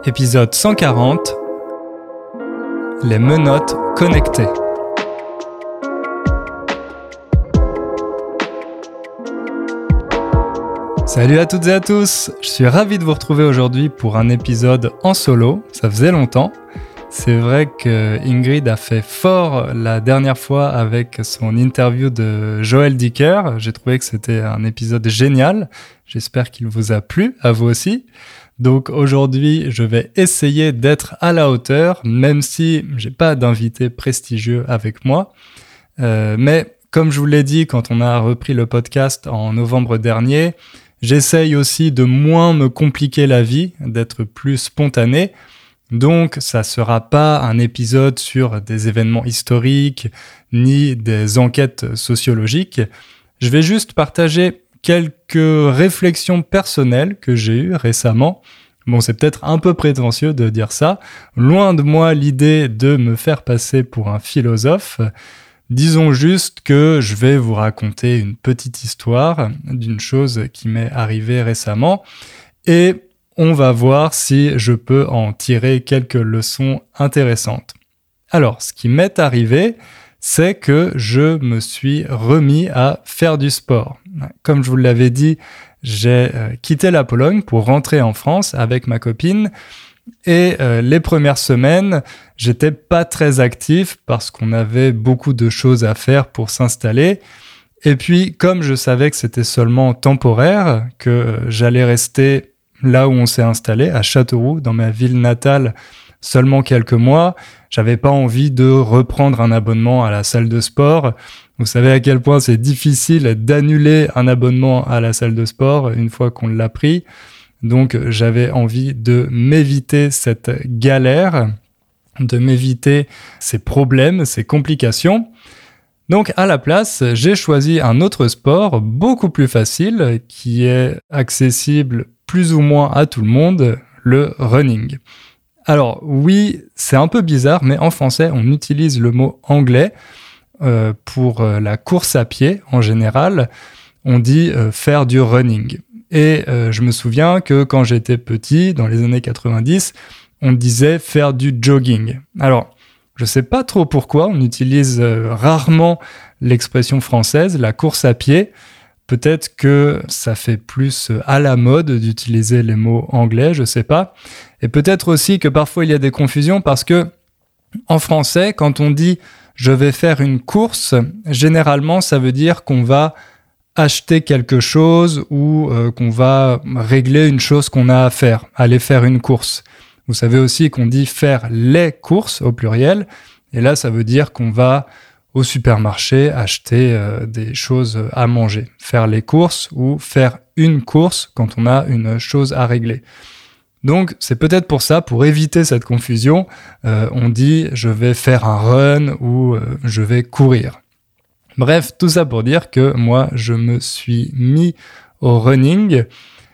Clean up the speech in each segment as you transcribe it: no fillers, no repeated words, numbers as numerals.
Épisode 140. Les menottes connectées. Salut à toutes et à tous, je suis ravi de vous retrouver aujourd'hui pour un épisode en solo, ça faisait longtemps. C'est vrai que Ingrid a fait fort la dernière fois avec son interview de Joël Dicker. J'ai trouvé que c'était un épisode génial. J'espère qu'il vous a plu, à vous aussi. Donc aujourd'hui, je vais essayer d'être à la hauteur, même si j'ai pas d'invité prestigieux avec moi. Mais comme je vous l'ai dit quand on a repris le podcast en novembre dernier, j'essaye aussi de moins me compliquer la vie, d'être plus spontané. Donc, ça sera pas un épisode sur des événements historiques ni des enquêtes sociologiques. Je vais juste partager quelques réflexions personnelles que j'ai eues récemment. Bon, c'est peut-être un peu prétentieux de dire ça. Loin de moi l'idée de me faire passer pour un philosophe. Disons juste que je vais vous raconter une petite histoire d'une chose qui m'est arrivée récemment et on va voir si je peux en tirer quelques leçons intéressantes. Alors, ce qui m'est arrivé, c'est que je me suis remis à faire du sport. Comme je vous l'avais dit, j'ai quitté la Pologne pour rentrer en France avec ma copine et les premières semaines, j'étais pas très actif parce qu'on avait beaucoup de choses à faire pour s'installer. Et puis, comme je savais que c'était seulement temporaire, que j'allais rester là où on s'est installé, à Châteauroux, dans ma ville natale, seulement quelques mois, j'avais pas envie de reprendre un abonnement à la salle de sport. Vous savez à quel point c'est difficile d'annuler un abonnement à la salle de sport une fois qu'on l'a pris. Donc j'avais envie de m'éviter cette galère, de m'éviter ces problèmes, ces complications. Donc à la place, j'ai choisi un autre sport beaucoup plus facile qui est accessible plus ou moins à tout le monde, le running. Alors oui, c'est un peu bizarre, mais en français, on utilise le mot anglais pour la course à pied en général. On dit faire du running. Et je me souviens que quand j'étais petit, dans les années 90, on disait faire du jogging. Alors, je sais pas trop pourquoi, on utilise rarement l'expression française, la course à pied. Peut-être que ça fait plus à la mode d'utiliser les mots anglais, je sais pas. Et peut-être aussi que parfois il y a des confusions parce que en français, quand on dit « je vais faire une course », généralement ça veut dire qu'on va acheter quelque chose ou qu'on va régler une chose qu'on a à faire, aller faire une course. Vous savez aussi qu'on dit « faire les courses » au pluriel. Et là, ça veut dire qu'on va au supermarché, acheter des choses à manger, faire les courses ou faire une course quand on a une chose à régler. Donc, c'est peut-être pour ça, pour éviter cette confusion, on dit « je vais faire un run » ou « je vais courir ». Bref, tout ça pour dire que moi, je me suis mis au running.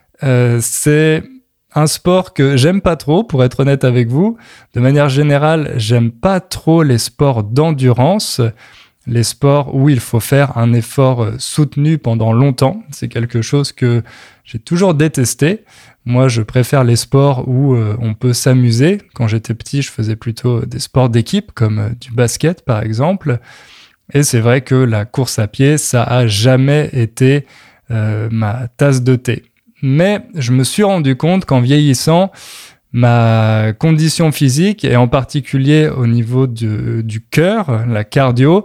C'est un sport que j'aime pas trop, pour être honnête avec vous. De manière générale, j'aime pas trop les sports d'endurance, les sports où il faut faire un effort soutenu pendant longtemps. C'est quelque chose que j'ai toujours détesté. Moi, je préfère les sports où on peut s'amuser. Quand j'étais petit, je faisais plutôt des sports d'équipe, comme du basket par exemple. Et c'est vrai que la course à pied, ça a jamais été ma tasse de thé. Mais je me suis rendu compte qu'en vieillissant, ma condition physique, et en particulier au niveau du cœur, la cardio,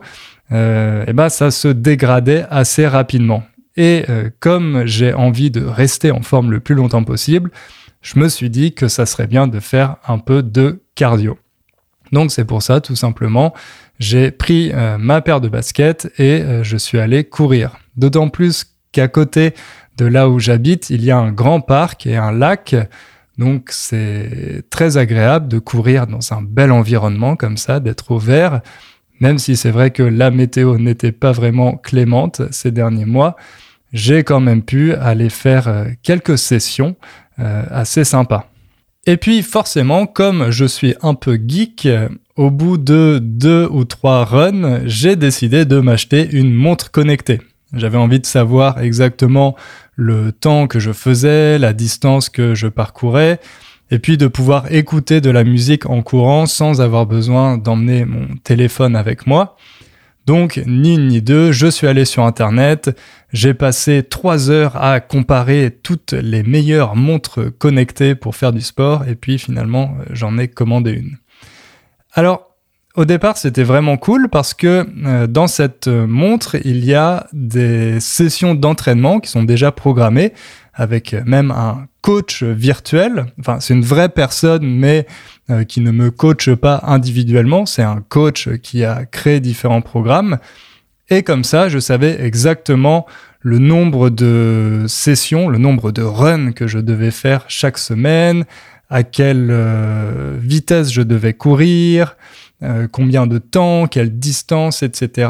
ça se dégradait assez rapidement. Et comme j'ai envie de rester en forme le plus longtemps possible, je me suis dit que ça serait bien de faire un peu de cardio. Donc c'est pour ça, tout simplement, j'ai pris ma paire de baskets et je suis allé courir. D'autant plus qu'à côté de là où j'habite, il y a un grand parc et un lac. Donc c'est très agréable de courir dans un bel environnement comme ça, d'être au vert. Même si c'est vrai que la météo n'était pas vraiment clémente ces derniers mois, j'ai quand même pu aller faire quelques sessions assez sympas. Et puis forcément, comme je suis un peu geek, au bout de 2 ou 3 runs, j'ai décidé de m'acheter une montre connectée. J'avais envie de savoir exactement le temps que je faisais, la distance que je parcourais. et puis de pouvoir écouter de la musique en courant sans avoir besoin d'emmener mon téléphone avec moi. Donc, ni une ni deux, je suis allé sur Internet, j'ai passé 3 heures à comparer toutes les meilleures montres connectées pour faire du sport, et puis finalement, j'en ai commandé une. Alors, au départ, c'était vraiment cool parce que dans cette montre, il y a des sessions d'entraînement qui sont déjà programmées, avec même un coach virtuel. Enfin, c'est une vraie personne, mais qui ne me coache pas individuellement. C'est un coach qui a créé différents programmes. Et comme ça, je savais exactement le nombre de sessions, le nombre de runs que je devais faire chaque semaine, à quelle vitesse je devais courir, combien de temps, quelle distance, etc.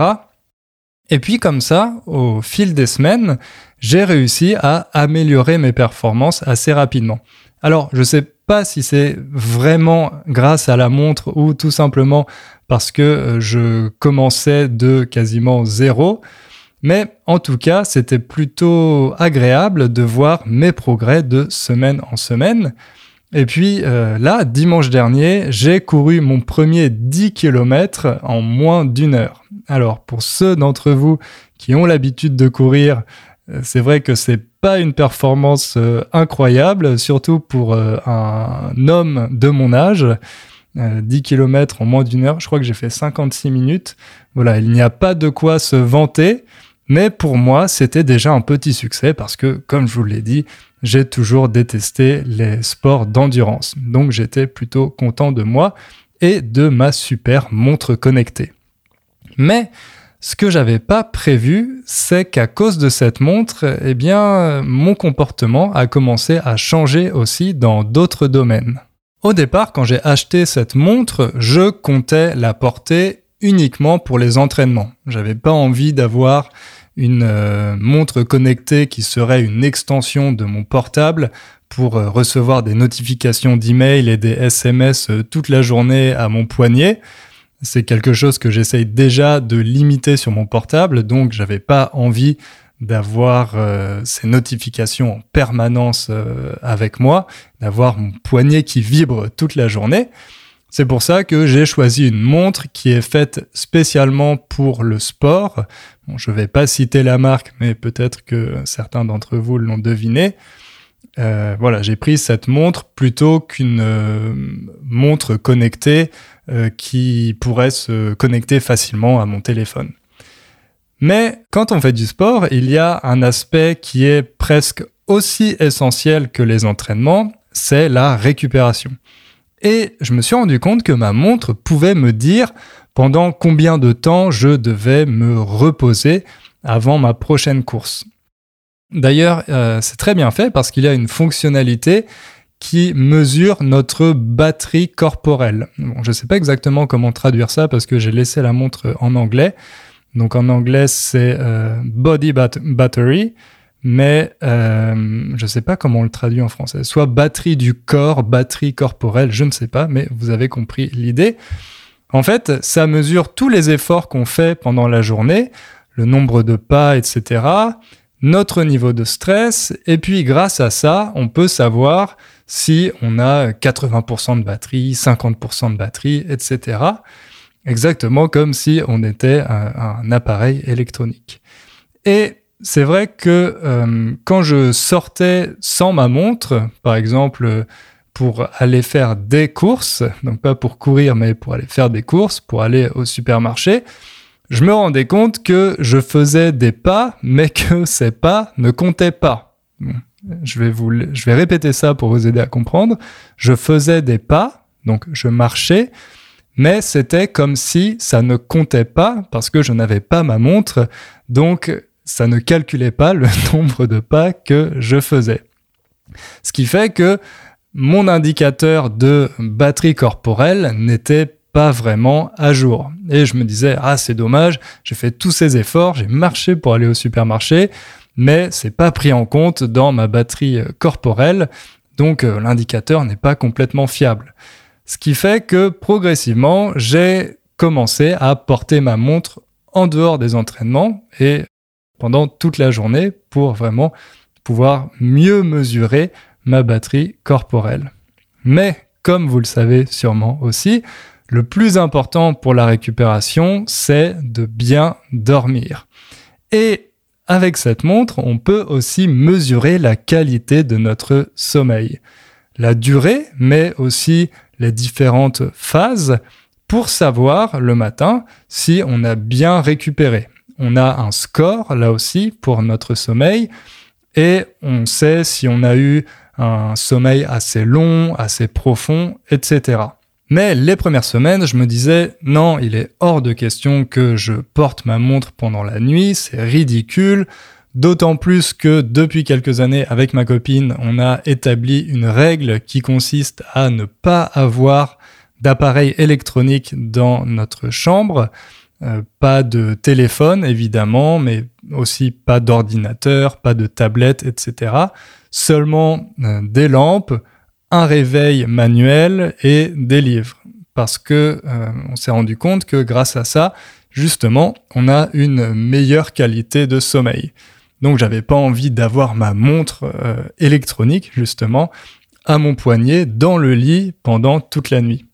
Et puis comme ça, au fil des semaines, j'ai réussi à améliorer mes performances assez rapidement. Alors, je ne sais pas si c'est vraiment grâce à la montre ou tout simplement parce que je commençais de quasiment 0, mais en tout cas, c'était plutôt agréable de voir mes progrès de semaine en semaine. Et puis là, dimanche dernier, j'ai couru mon premier 10 km en moins d'1 heure. Alors, pour ceux d'entre vous qui ont l'habitude de courir, c'est vrai que c'est pas une performance incroyable, surtout pour un homme de mon âge. 10 km en moins d'1 heure, je crois que j'ai fait 56 minutes. Voilà, il n'y a pas de quoi se vanter, mais pour moi, c'était déjà un petit succès parce que, comme je vous l'ai dit, j'ai toujours détesté les sports d'endurance. Donc, j'étais plutôt content de moi et de ma super montre connectée. Mais ce que j'avais pas prévu, c'est qu'à cause de cette montre, eh bien, mon comportement a commencé à changer aussi dans d'autres domaines. Au départ, quand j'ai acheté cette montre, je comptais la porter uniquement pour les entraînements. J'avais pas envie d'avoir une montre connectée qui serait une extension de mon portable pour recevoir des notifications d'email et des SMS toute la journée à mon poignet. C'est quelque chose que j'essaye déjà de limiter sur mon portable, donc j'avais pas envie d'avoir ces notifications en permanence avec moi, d'avoir mon poignet qui vibre toute la journée. C'est pour ça que j'ai choisi une montre qui est faite spécialement pour le sport. Bon, je ne vais pas citer la marque, mais peut-être que certains d'entre vous l'ont deviné. Voilà, j'ai pris cette montre plutôt qu'une montre connectée qui pourrait se connecter facilement à mon téléphone. Mais quand on fait du sport, il y a un aspect qui est presque aussi essentiel que les entraînements, c'est la récupération. Et je me suis rendu compte que ma montre pouvait me dire pendant combien de temps je devais me reposer avant ma prochaine course. D'ailleurs, c'est très bien fait parce qu'il y a une fonctionnalité qui mesure notre batterie corporelle. Bon, je ne sais pas exactement comment traduire ça parce que j'ai laissé la montre en anglais. Donc en anglais, c'est body battery. Mais je ne sais pas comment on le traduit en français. Soit batterie du corps, batterie corporelle, je ne sais pas, mais vous avez compris l'idée. En fait, ça mesure tous les efforts qu'on fait pendant la journée, le nombre de pas, etc., notre niveau de stress, et puis grâce à ça, on peut savoir si on a 80% de batterie, 50% de batterie, etc., exactement comme si on était un appareil électronique. Et c'est vrai que quand je sortais sans ma montre, par exemple pour aller faire des courses, donc pas pour courir mais pour aller faire des courses, pour aller au supermarché, je me rendais compte que je faisais des pas mais que ces pas ne comptaient pas. Bon, je vais répéter ça pour vous aider à comprendre. Je faisais des pas, donc je marchais, mais c'était comme si ça ne comptait pas parce que je n'avais pas ma montre, donc ça ne calculait pas le nombre de pas que je faisais. Ce qui fait que mon indicateur de batterie corporelle n'était pas vraiment à jour. Et je me disais, c'est dommage, j'ai fait tous ces efforts, j'ai marché pour aller au supermarché, mais c'est pas pris en compte dans ma batterie corporelle, donc l'indicateur n'est pas complètement fiable. Ce qui fait que progressivement, j'ai commencé à porter ma montre en dehors des entraînements et pendant toute la journée pour vraiment pouvoir mieux mesurer ma batterie corporelle. Mais, comme vous le savez sûrement aussi, le plus important pour la récupération, c'est de bien dormir. Et avec cette montre, on peut aussi mesurer la qualité de notre sommeil. La durée, mais aussi les différentes phases pour savoir le matin si on a bien récupéré. On a un score, là aussi, pour notre sommeil et on sait si on a eu un sommeil assez long, assez profond, etc. Mais les premières semaines, je me disais, non, il est hors de question que je porte ma montre pendant la nuit, c'est ridicule. D'autant plus que depuis quelques années, avec ma copine, on a établi une règle qui consiste à ne pas avoir d'appareil électronique dans notre chambre. Pas de téléphone, évidemment, mais aussi pas d'ordinateur, pas de tablette, etc. Seulement des lampes, un réveil manuel et des livres. Parce que on s'est rendu compte que grâce à ça, justement, on a une meilleure qualité de sommeil. Donc j'avais pas envie d'avoir ma montre électronique, justement, à mon poignet dans le lit pendant toute la nuit.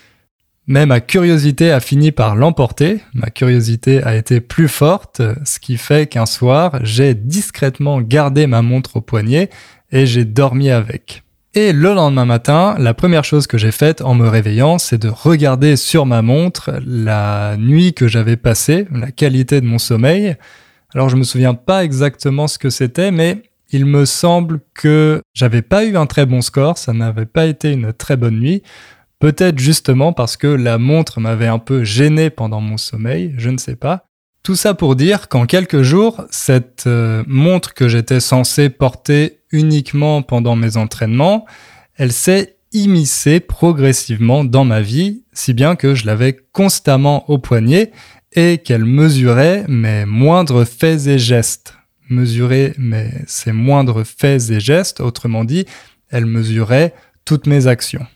Mais ma curiosité a fini par l'emporter, ma curiosité a été plus forte, ce qui fait qu'un soir, j'ai discrètement gardé ma montre au poignet et j'ai dormi avec. Et le lendemain matin, la première chose que j'ai faite en me réveillant, c'est de regarder sur ma montre la nuit que j'avais passée, la qualité de mon sommeil. Alors je me souviens pas exactement ce que c'était, mais il me semble que j'avais pas eu un très bon score, ça n'avait pas été une très bonne nuit. Peut-être justement parce que la montre m'avait un peu gêné pendant mon sommeil, je ne sais pas. Tout ça pour dire qu'en quelques jours, cette montre que j'étais censé porter uniquement pendant mes entraînements, elle s'est immiscée progressivement dans ma vie, si bien que je l'avais constamment au poignet et qu'elle mesurait mes moindres faits et gestes. Mesurer ces moindres faits et gestes, autrement dit, elle mesurait toutes mes actions.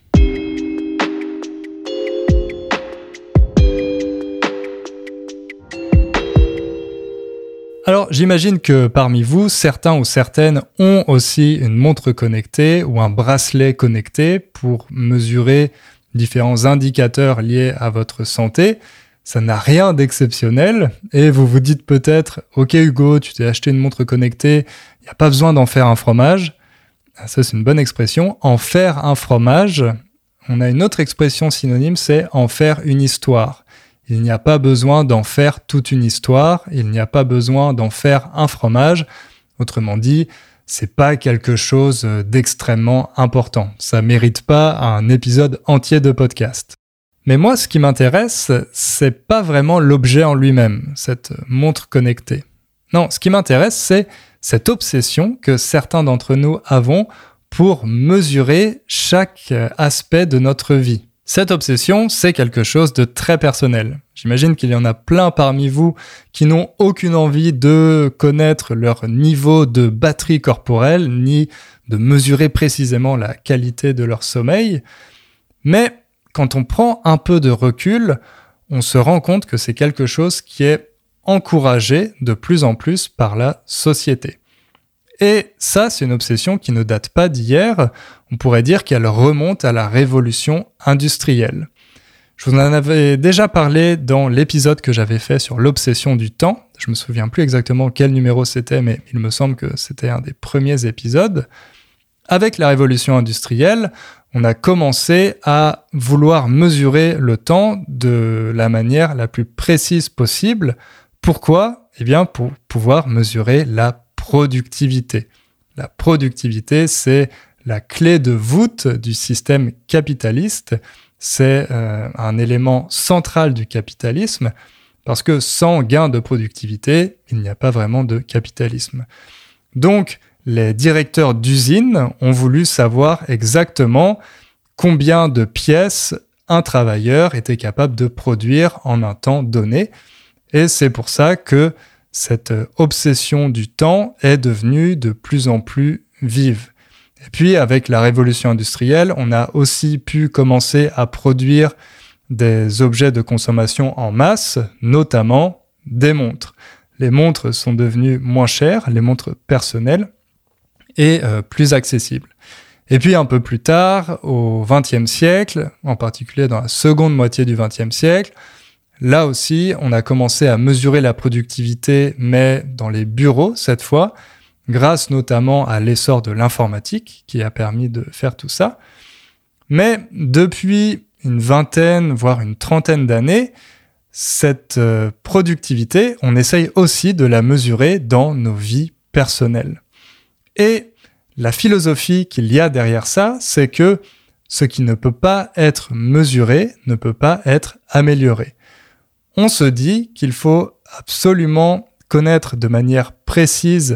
Alors, j'imagine que parmi vous, certains ou certaines ont aussi une montre connectée ou un bracelet connecté pour mesurer différents indicateurs liés à votre santé. Ça n'a rien d'exceptionnel et vous vous dites peut-être « Ok Hugo, tu t'es acheté une montre connectée, il n'y a pas besoin d'en faire un fromage. » Ça, c'est une bonne expression. En faire un fromage, on a une autre expression synonyme, c'est en faire une histoire. Il n'y a pas besoin d'en faire toute une histoire, il n'y a pas besoin d'en faire un fromage. Autrement dit, c'est pas quelque chose d'extrêmement important. Ça mérite pas un épisode entier de podcast. Mais moi, ce qui m'intéresse, c'est pas vraiment l'objet en lui-même, cette montre connectée. Non, ce qui m'intéresse, c'est cette obsession que certains d'entre nous avons pour mesurer chaque aspect de notre vie. Cette obsession, c'est quelque chose de très personnel. J'imagine qu'il y en a plein parmi vous qui n'ont aucune envie de connaître leur niveau de batterie corporelle, ni de mesurer précisément la qualité de leur sommeil. Mais quand on prend un peu de recul, on se rend compte que c'est quelque chose qui est encouragé de plus en plus par la société. Et ça, c'est une obsession qui ne date pas d'hier. On pourrait dire qu'elle remonte à la révolution industrielle. Je vous en avais déjà parlé dans l'épisode que j'avais fait sur l'obsession du temps. Je me souviens plus exactement quel numéro c'était, mais il me semble que c'était un des premiers épisodes. Avec la révolution industrielle, on a commencé à vouloir mesurer le temps de la manière la plus précise possible. Pourquoi ? Eh bien, pour pouvoir mesurer la productivité. La productivité, c'est la clé de voûte du système capitaliste. C'est un élément central du capitalisme parce que sans gain de productivité, il n'y a pas vraiment de capitalisme. Donc, les directeurs d'usines ont voulu savoir exactement combien de pièces un travailleur était capable de produire en un temps donné. Et c'est pour ça que cette obsession du temps est devenue de plus en plus vive. Et puis, avec la révolution industrielle, on a aussi pu commencer à produire des objets de consommation en masse, notamment des montres. Les montres sont devenues moins chères, les montres personnelles, et plus accessibles. Et puis un peu plus tard, au XXe siècle, en particulier dans la seconde moitié du XXe siècle, là aussi, on a commencé à mesurer la productivité, mais dans les bureaux cette fois, grâce notamment à l'essor de l'informatique qui a permis de faire tout ça. Mais depuis une vingtaine, voire une trentaine d'années, cette productivité, on essaye aussi de la mesurer dans nos vies personnelles. Et la philosophie qu'il y a derrière ça, c'est que ce qui ne peut pas être mesuré ne peut pas être amélioré. On se dit qu'il faut absolument connaître de manière précise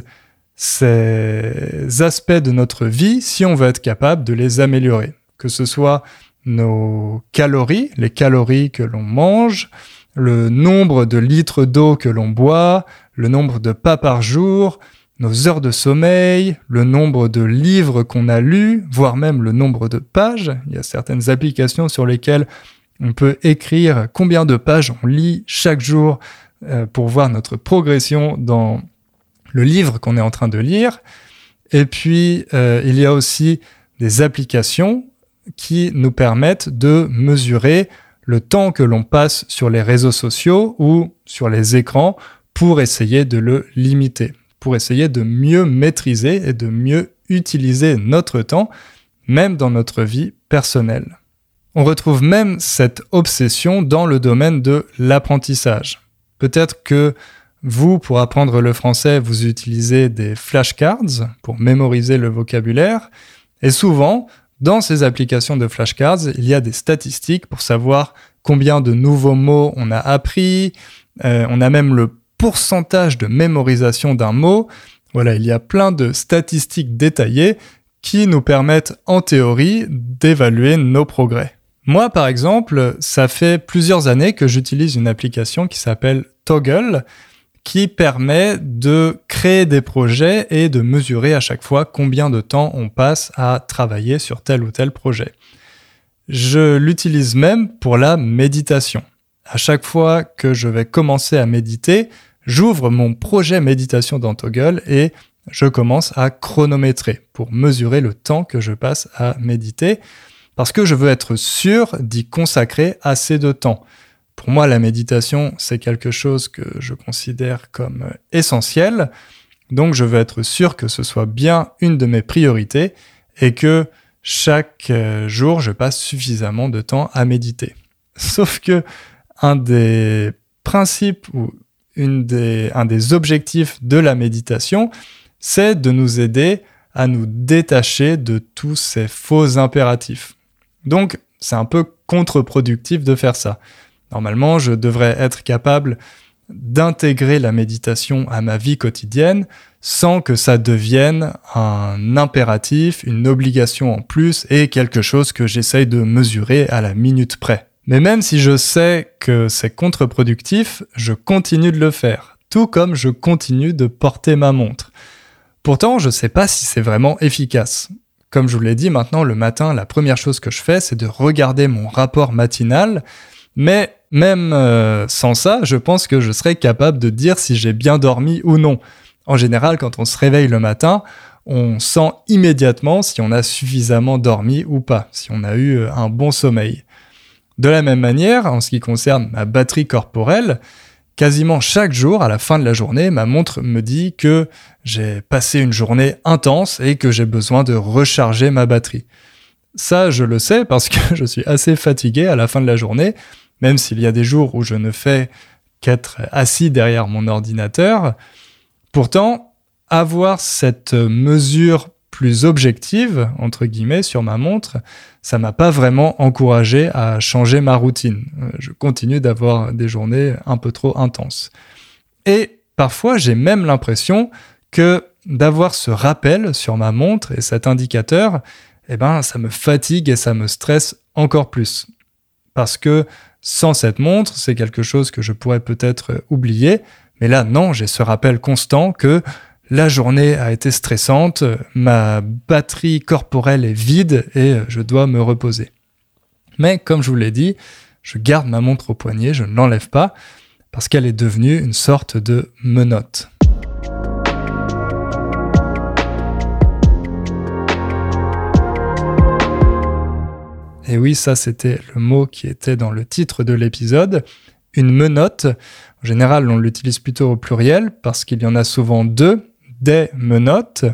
ces aspects de notre vie si on veut être capable de les améliorer. Que ce soit nos calories, les calories que l'on mange, le nombre de litres d'eau que l'on boit, le nombre de pas par jour, nos heures de sommeil, le nombre de livres qu'on a lus, voire même le nombre de pages. Il y a certaines applications sur lesquelles on peut écrire combien de pages on lit chaque jour pour voir notre progression dans le livre qu'on est en train de lire. Et puis, il y a aussi des applications qui nous permettent de mesurer le temps que l'on passe sur les réseaux sociaux ou sur les écrans pour essayer de le limiter, pour essayer de mieux maîtriser et de mieux utiliser notre temps, même dans notre vie personnelle. On retrouve même cette obsession dans le domaine de l'apprentissage. Peut-être que vous, pour apprendre le français, vous utilisez des flashcards pour mémoriser le vocabulaire. Et souvent, dans ces applications de flashcards, il y a des statistiques pour savoir combien de nouveaux mots on a appris. On a même le pourcentage de mémorisation d'un mot. Voilà, il y a plein de statistiques détaillées qui nous permettent, en théorie, d'évaluer nos progrès. Moi, par exemple, ça fait plusieurs années que j'utilise une application qui s'appelle Toggl, qui permet de créer des projets et de mesurer à chaque fois combien de temps on passe à travailler sur tel ou tel projet. Je l'utilise même pour la méditation. À chaque fois que je vais commencer à méditer, j'ouvre mon projet méditation dans Toggl et je commence à chronométrer pour mesurer le temps que je passe à méditer parce que je veux être sûr d'y consacrer assez de temps. Pour moi, la méditation, c'est quelque chose que je considère comme essentiel. Donc, je veux être sûr que ce soit bien une de mes priorités et que chaque jour, je passe suffisamment de temps à méditer. Sauf que un des principes ou un des objectifs de la méditation, c'est de nous aider à nous détacher de tous ces faux impératifs. Donc, c'est un peu contre-productif de faire ça. Normalement, je devrais être capable d'intégrer la méditation à ma vie quotidienne sans que ça devienne un impératif, une obligation en plus et quelque chose que j'essaye de mesurer à la minute près. Mais même si je sais que c'est contre-productif, je continue de le faire, tout comme je continue de porter ma montre. Pourtant, je ne sais pas si c'est vraiment efficace. Comme je vous l'ai dit, maintenant, le matin, la première chose que je fais, c'est de regarder mon rapport matinal. Mais même sans ça, je pense que je serais capable de dire si j'ai bien dormi ou non. En général, quand on se réveille le matin, on sent immédiatement si on a suffisamment dormi ou pas, si on a eu un bon sommeil. De la même manière, en ce qui concerne ma batterie corporelle, quasiment chaque jour, à la fin de la journée, ma montre me dit que j'ai passé une journée intense et que j'ai besoin de recharger ma batterie. Ça, je le sais parce que je suis assez fatigué à la fin de la journée, même s'il y a des jours où je ne fais qu'être assis derrière mon ordinateur. Pourtant, avoir cette mesure plus objective, entre guillemets, sur ma montre, ça m'a pas vraiment encouragé à changer ma routine. Je continue d'avoir des journées un peu trop intenses. Et parfois, j'ai même l'impression que d'avoir ce rappel sur ma montre et cet indicateur, ça me fatigue et ça me stresse encore plus. Parce que sans cette montre, c'est quelque chose que je pourrais peut-être oublier. Mais là, non, j'ai ce rappel constant que la journée a été stressante, ma batterie corporelle est vide et je dois me reposer. Mais comme je vous l'ai dit, je garde ma montre au poignet, je ne l'enlève pas, parce qu'elle est devenue une sorte de menotte. Et oui, ça c'était le mot qui était dans le titre de l'épisode. Une menotte, en général on l'utilise plutôt au pluriel parce qu'il y en a souvent deux, des menottes.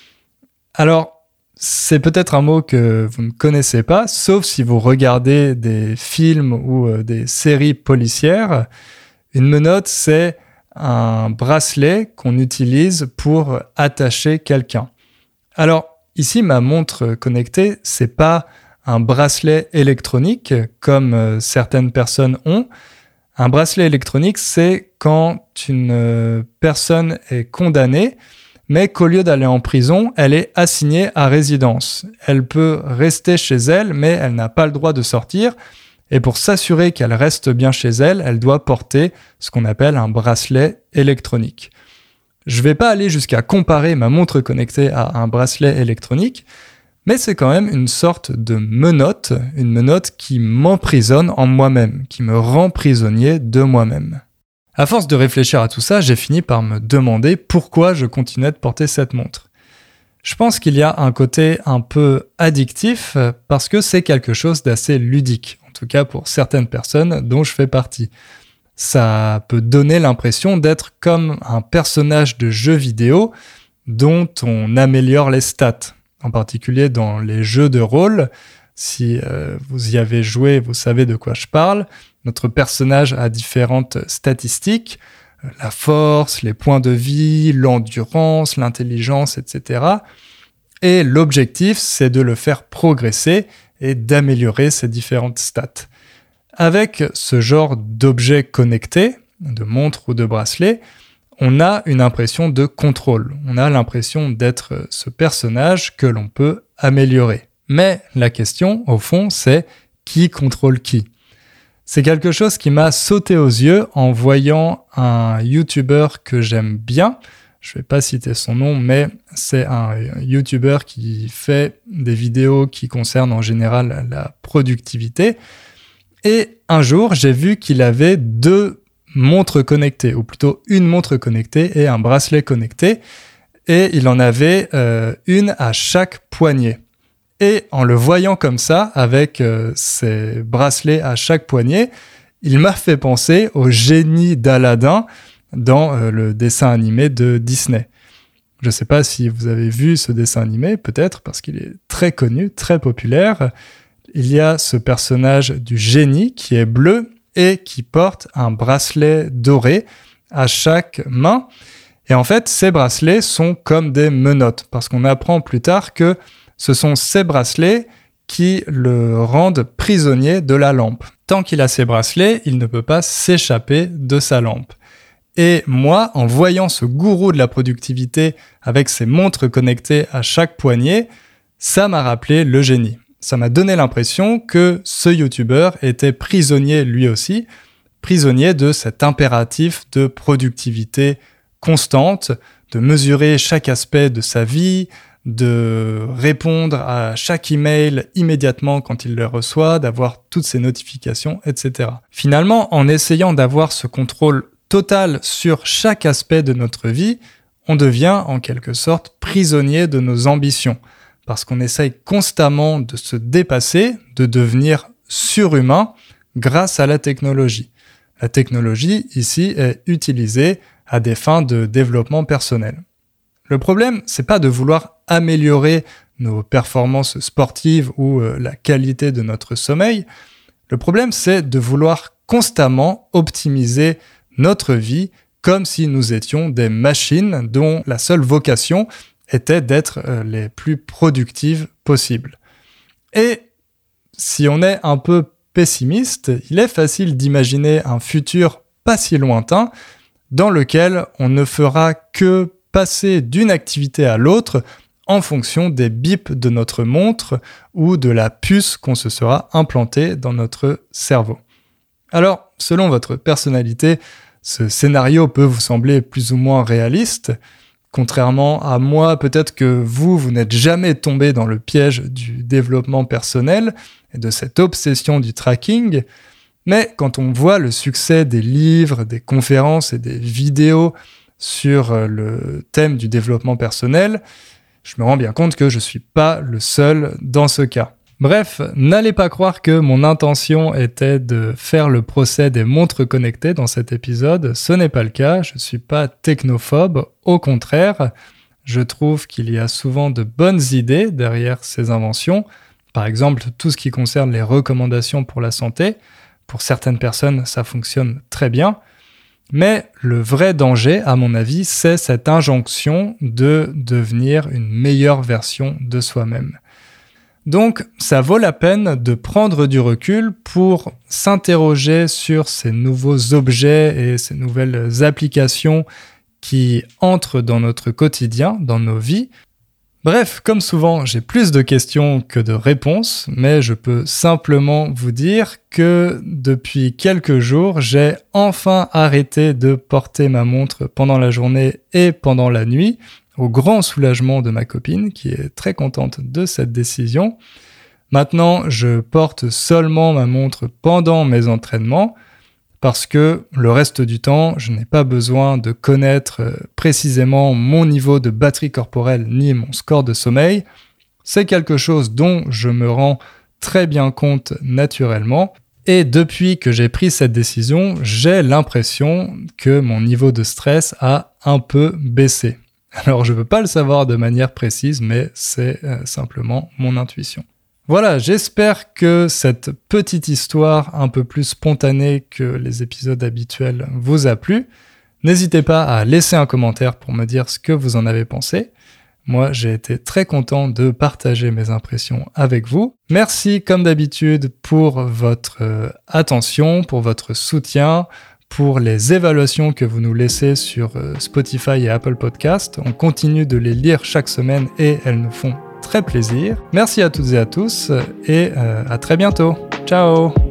Alors, c'est peut-être un mot que vous ne connaissez pas, sauf si vous regardez des films ou des séries policières. Une menotte, c'est un bracelet qu'on utilise pour attacher quelqu'un. Alors, ici, ma montre connectée, c'est pas un bracelet électronique comme certaines personnes ont. Un bracelet électronique, c'est quand une personne est condamnée, mais qu'au lieu d'aller en prison, elle est assignée à résidence. Elle peut rester chez elle, mais elle n'a pas le droit de sortir. Et pour s'assurer qu'elle reste bien chez elle, elle doit porter ce qu'on appelle un bracelet électronique. Je ne vais pas aller jusqu'à comparer ma montre connectée à un bracelet électronique, mais c'est quand même une sorte de menotte, une menotte qui m'emprisonne en moi-même, qui me rend prisonnier de moi-même. À force de réfléchir à tout ça, j'ai fini par me demander pourquoi je continuais de porter cette montre. Je pense qu'il y a un côté un peu addictif parce que c'est quelque chose d'assez ludique, en tout cas pour certaines personnes dont je fais partie. Ça peut donner l'impression d'être comme un personnage de jeu vidéo dont on améliore les stats, en particulier dans les jeux de rôle. Si vous y avez joué, vous savez de quoi je parle. Notre personnage a différentes statistiques, la force, les points de vie, l'endurance, l'intelligence, etc. Et l'objectif, c'est de le faire progresser et d'améliorer ces différentes stats. Avec ce genre d'objet connecté, de montre ou de bracelet, on a une impression de contrôle. On a l'impression d'être ce personnage que l'on peut améliorer. Mais la question, au fond, c'est qui contrôle qui ? C'est quelque chose qui m'a sauté aux yeux en voyant un YouTuber que j'aime bien. Je ne vais pas citer son nom, mais c'est un YouTuber qui fait des vidéos qui concernent en général la productivité. Et un jour, j'ai vu qu'il avait 2 montres connectées, ou plutôt une montre connectée et un bracelet connecté. Et il en avait une à chaque poignet. Et en le voyant comme ça, avec ses bracelets à chaque poignet, il m'a fait penser au génie d'Aladin dans le dessin animé de Disney. Je ne sais pas si vous avez vu ce dessin animé, peut-être, parce qu'il est très connu, très populaire. Il y a ce personnage du génie qui est bleu et qui porte un bracelet doré à chaque main. Et en fait, ces bracelets sont comme des menottes, parce qu'on apprend plus tard que ce sont ces bracelets qui le rendent prisonnier de la lampe. Tant qu'il a ces bracelets, il ne peut pas s'échapper de sa lampe. Et moi, en voyant ce gourou de la productivité avec ses montres connectées à chaque poignet, ça m'a rappelé le génie. Ça m'a donné l'impression que ce YouTuber était prisonnier lui aussi, prisonnier de cet impératif de productivité constante, de mesurer chaque aspect de sa vie, de répondre à chaque email immédiatement quand il le reçoit, d'avoir toutes ses notifications, etc. Finalement, en essayant d'avoir ce contrôle total sur chaque aspect de notre vie, on devient en quelque sorte prisonnier de nos ambitions, parce qu'on essaye constamment de se dépasser, de devenir surhumain grâce à la technologie. La technologie, ici, est utilisée à des fins de développement personnel. Le problème, c'est pas de vouloir améliorer nos performances sportives ou la qualité de notre sommeil. Le problème, c'est de vouloir constamment optimiser notre vie comme si nous étions des machines dont la seule vocation était d'être les plus productives possibles. Et si on est un peu pessimiste, il est facile d'imaginer un futur pas si lointain dans lequel on ne fera que passer d'une activité à l'autre en fonction des bips de notre montre ou de la puce qu'on se sera implantée dans notre cerveau. Alors, selon votre personnalité, ce scénario peut vous sembler plus ou moins réaliste. Contrairement à moi, peut-être que vous n'êtes jamais tombé dans le piège du développement personnel et de cette obsession du tracking. Mais quand on voit le succès des livres, des conférences et des vidéos sur le thème du développement personnel, je me rends bien compte que je ne suis pas le seul dans ce cas. Bref, n'allez pas croire que mon intention était de faire le procès des montres connectées dans cet épisode. Ce n'est pas le cas, je ne suis pas technophobe, au contraire. Je trouve qu'il y a souvent de bonnes idées derrière ces inventions. Par exemple, tout ce qui concerne les recommandations pour la santé. Pour certaines personnes, ça fonctionne très bien. Mais le vrai danger, à mon avis, c'est cette injonction de devenir une meilleure version de soi-même. Donc, ça vaut la peine de prendre du recul pour s'interroger sur ces nouveaux objets et ces nouvelles applications qui entrent dans notre quotidien, dans nos vies. Bref, comme souvent, j'ai plus de questions que de réponses, mais je peux simplement vous dire que depuis quelques jours, j'ai enfin arrêté de porter ma montre pendant la journée et pendant la nuit, au grand soulagement de ma copine, qui est très contente de cette décision. Maintenant, je porte seulement ma montre pendant mes entraînements, parce que le reste du temps, je n'ai pas besoin de connaître précisément mon niveau de batterie corporelle ni mon score de sommeil. C'est quelque chose dont je me rends très bien compte naturellement. Et depuis que j'ai pris cette décision, j'ai l'impression que mon niveau de stress a un peu baissé. Alors je ne veux pas le savoir de manière précise, mais c'est simplement mon intuition. Voilà, j'espère que cette petite histoire un peu plus spontanée que les épisodes habituels vous a plu. N'hésitez pas à laisser un commentaire pour me dire ce que vous en avez pensé. Moi, j'ai été très content de partager mes impressions avec vous. Merci comme d'habitude pour votre attention, pour votre soutien, pour les évaluations que vous nous laissez sur Spotify et Apple Podcast. On continue de les lire chaque semaine et elles nous font très plaisir. Merci à toutes et à tous et à très bientôt. Ciao!